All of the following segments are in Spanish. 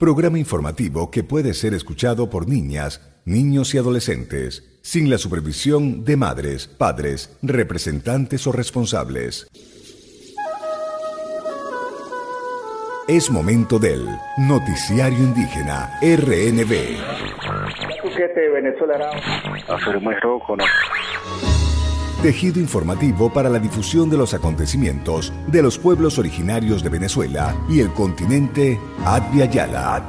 programa informativo que puede ser escuchado por niñas, niños y adolescentes, sin la supervisión de madres, padres, representantes o responsables. Es momento del Noticiario Indígena RNB. Tejido informativo para la difusión de los acontecimientos de los pueblos originarios de Venezuela y el continente Advia Yala.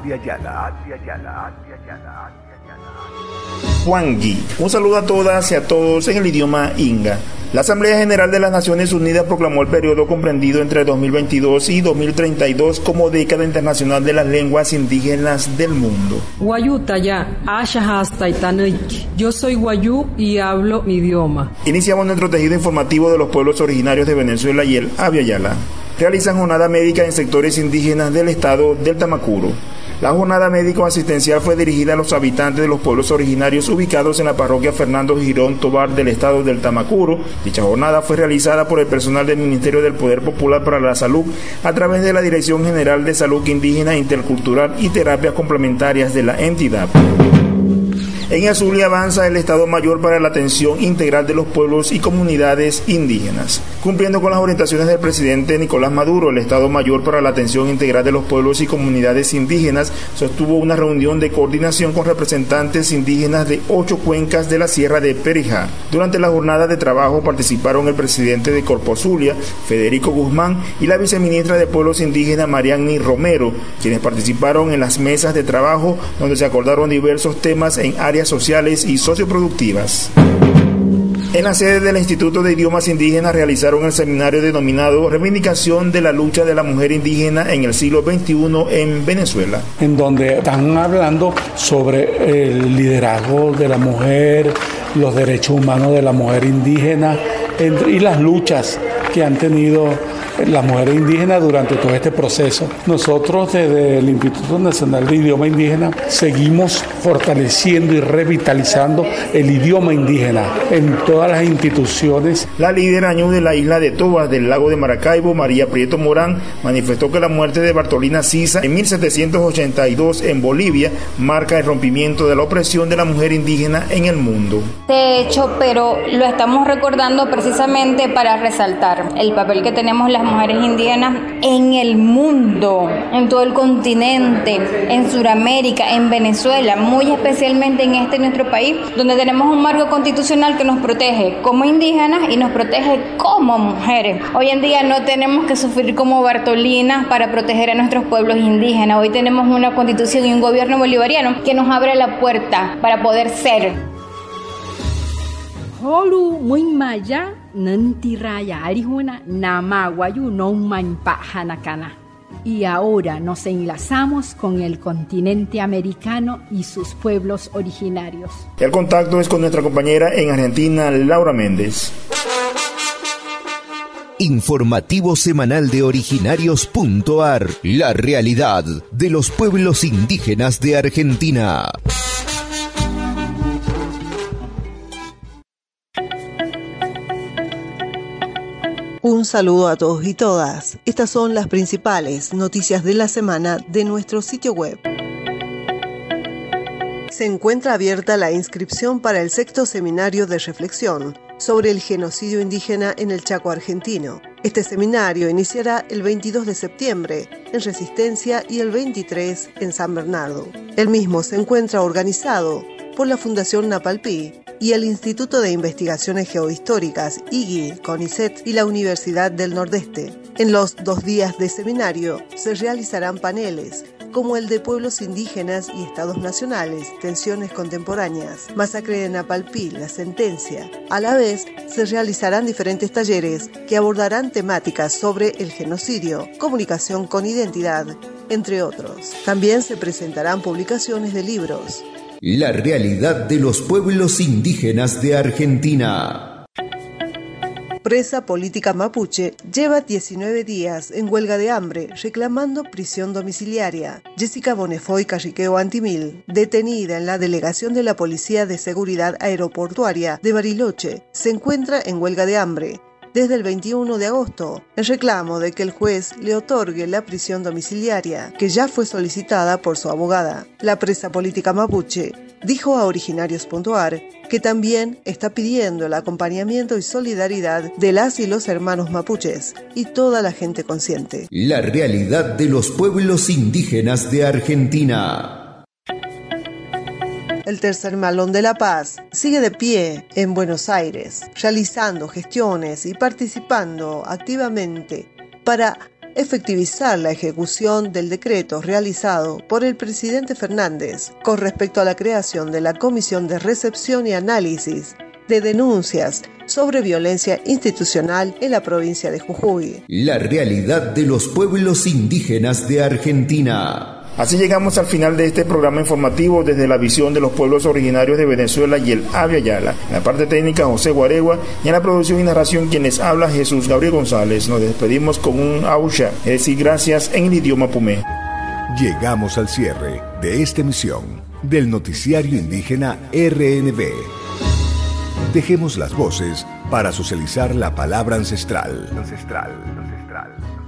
Juangui. Un saludo a todas y a todos en el idioma inga. La Asamblea General de las Naciones Unidas proclamó el periodo comprendido entre 2022 y 2032 como Década Internacional de las Lenguas Indígenas del Mundo. Yo soy guayú y hablo mi idioma. Iniciamos nuestro tejido informativo de los pueblos originarios de Venezuela y el Abya Yala. Realizan jornada médica en sectores indígenas del estado del Tamacuro. La jornada médico-asistencial fue dirigida a los habitantes de los pueblos originarios ubicados en la parroquia Fernando Girón Tobar del estado del Tamacuro. Dicha jornada fue realizada por el personal del Ministerio del Poder Popular para la Salud a través de la Dirección General de Salud Indígena, Intercultural y Terapias Complementarias de la entidad. En el Zulia avanza el Estado Mayor para la Atención Integral de los Pueblos y Comunidades Indígenas. Cumpliendo con las orientaciones del presidente Nicolás Maduro, el Estado Mayor para la Atención Integral de los Pueblos y Comunidades Indígenas sostuvo una reunión de coordinación con representantes indígenas de 8 cuencas de la Sierra de Perijá. Durante la jornada de trabajo participaron el presidente de Corpo Zulia, Federico Guzmán, y la viceministra de Pueblos Indígenas, Marianny Romero, quienes participaron en las mesas de trabajo donde se acordaron diversos temas en áreas sociales y socioproductivas. En la sede del Instituto de Idiomas Indígenas realizaron el seminario denominado Reivindicación de la lucha de la mujer indígena en el siglo XXI en Venezuela. En donde están hablando sobre el liderazgo de la mujer, los derechos humanos de la mujer indígena y las luchas que han tenido las mujeres indígenas durante todo este proceso. Nosotros desde el Instituto Nacional de Idioma Indígena seguimos fortaleciendo y revitalizando el idioma indígena en todas las instituciones. La líder añú de la isla de Tobas del lago de Maracaibo, María Prieto Morán, manifestó que la muerte de Bartolina Sisa en 1782 en Bolivia marca el rompimiento de la opresión de la mujer indígena en el mundo. De hecho, pero lo estamos recordando precisamente para resaltar el papel que tenemos las mujeres indígenas en el mundo, en todo el continente, en Sudamérica, en Venezuela, muy especialmente en nuestro país, donde tenemos un marco constitucional que nos protege como indígenas y nos protege como mujeres. Hoy en día no tenemos que sufrir como Bartolina para proteger a nuestros pueblos indígenas. Hoy tenemos una constitución y un gobierno bolivariano que nos abre la puerta para poder ser. Holu muy maya nantiraya arihuna namaguayu no manpahanakana. Y ahora nos enlazamos con el continente americano y sus pueblos originarios. El contacto es con nuestra compañera en Argentina, Laura Méndez. Informativo semanal de originarios.ar. La realidad de los pueblos indígenas de Argentina. Un saludo a todos y todas. Estas son las principales noticias de la semana de nuestro sitio web. Se encuentra abierta la inscripción para el 6º seminario de reflexión sobre el genocidio indígena en el Chaco argentino. Este seminario iniciará el 22 de septiembre en Resistencia y el 23 en San Bernardo. El mismo se encuentra organizado por la Fundación Napalpí y el Instituto de Investigaciones Geohistóricas, IGI, CONICET y la Universidad del Nordeste. En los 2 días de seminario se realizarán paneles como el de pueblos indígenas y estados nacionales, tensiones contemporáneas, masacre de Napalpí, la sentencia. A la vez, se realizarán diferentes talleres que abordarán temáticas sobre el genocidio, comunicación con identidad, entre otros. También se presentarán publicaciones de libros. La realidad de los pueblos indígenas de Argentina. Presa política mapuche lleva 19 días en huelga de hambre reclamando prisión domiciliaria. Jessica Bonefoy Carriqueo Antimil, detenida en la delegación de la Policía de Seguridad Aeroportuaria de Bariloche, se encuentra en huelga de hambre. desde el 21 de agosto, en reclamo de que el juez le otorgue la prisión domiciliaria, que ya fue solicitada por su abogada. La presa política mapuche dijo a Originarios.ar que también está pidiendo el acompañamiento y solidaridad de las y los hermanos mapuches y toda la gente consciente. La realidad de los pueblos indígenas de Argentina. El Tercer Malón de la Paz sigue de pie en Buenos Aires, realizando gestiones y participando activamente para efectivizar la ejecución del decreto realizado por el presidente Fernández con respecto a la creación de la Comisión de Recepción y Análisis de Denuncias sobre Violencia Institucional en la provincia de Jujuy. La realidad de los pueblos indígenas de Argentina. Así llegamos al final de este programa informativo desde la visión de los pueblos originarios de Venezuela y el Avia Yala. En la parte técnica José Guaregua y en la producción y narración quienes habla Jesús Gabriel González. Nos despedimos con un ausha, es decir, gracias en el idioma pumé. Llegamos al cierre de esta emisión del noticiario indígena RNB. Dejemos las voces para socializar la palabra ancestral.